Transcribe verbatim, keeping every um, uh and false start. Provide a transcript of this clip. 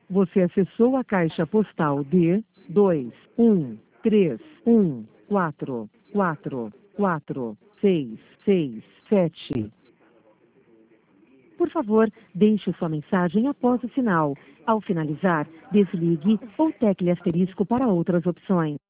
Você acessou a caixa postal D dois um três um quatro quatro quatro seis seis sete. Por favor, deixe sua mensagem após o sinal. Ao finalizar, desligue ou tecle asterisco para outras opções.